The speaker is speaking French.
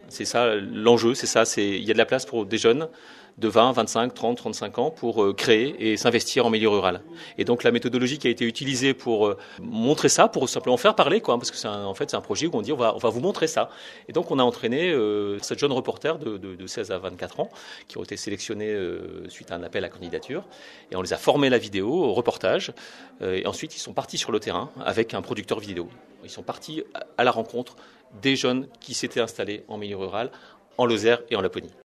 C'est ça l'enjeu, il y a de la place pour des jeunes de 20, 25, 30, 35 ans pour créer et s'investir en milieu rural. Et donc la méthodologie qui a été utilisée pour montrer ça, pour simplement faire parler, quoi, parce que c'est un projet où on dit on va vous montrer ça. Et donc on a entraîné 7 jeunes reporters de 16 à 24 ans qui ont été sélectionnés suite à un appel à candidature. Et on les a formés à la vidéo, au reportage. Et ensuite ils sont partis sur le terrain avec un producteur vidéo. Ils sont partis à la rencontre des jeunes qui s'étaient installés en milieu rural, en Lozère et en Laponie.